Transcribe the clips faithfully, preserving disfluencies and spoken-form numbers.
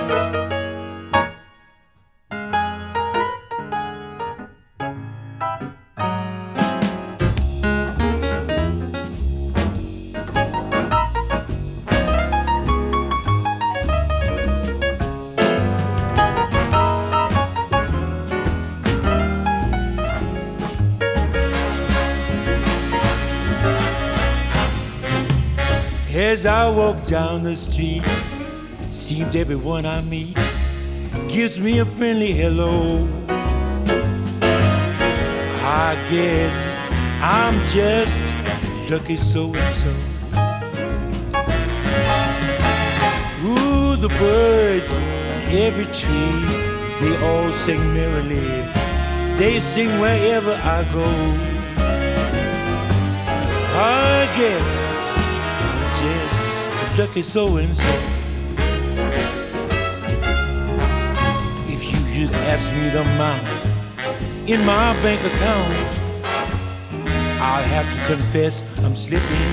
As I walk down the street, seems everyone I meet gives me a friendly hello. I guess I'm just lucky so-and-so. Ooh, the birds in every tree, they all sing merrily. They sing wherever I go. I guess just lucky so-and-so. If you should ask me the amount in my bank account, I'll have to confess I'm slipping.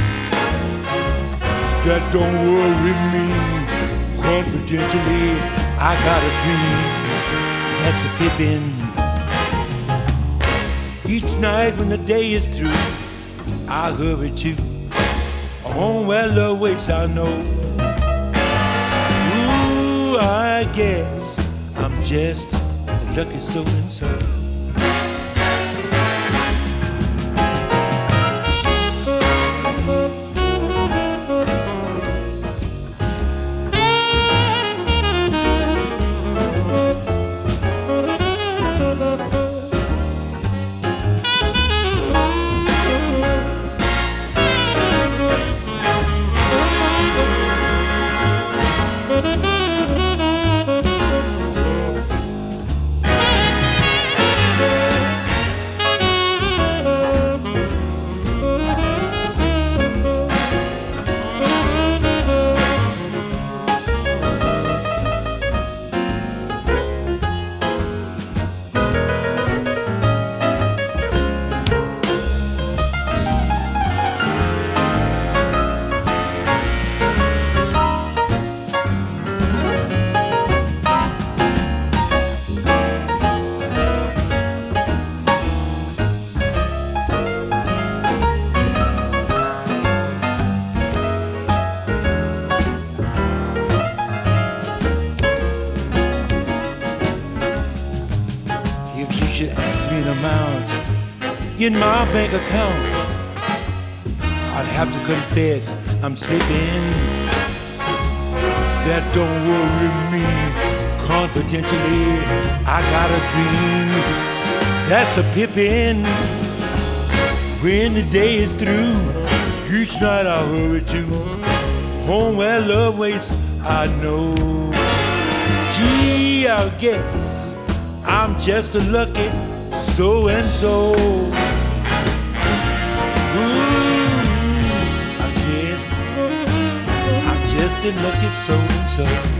That don't worry me. Confidentially, I got a dream that's a pippin'. Each night when the day is through, I hurry to home where love waits, I know. Ooh, I guess I'm just lucky so-and-so. Should ask me the amount in my bank account, I'd have to confess I'm slipping. That don't worry me. Confidentially, I got a dream that's a pippin'. When the day is through, each night I hurry to home where love waits, I know. Gee, I guess I'm just a lucky so-and-so. Ooh, I guess I'm just a lucky so-and-so.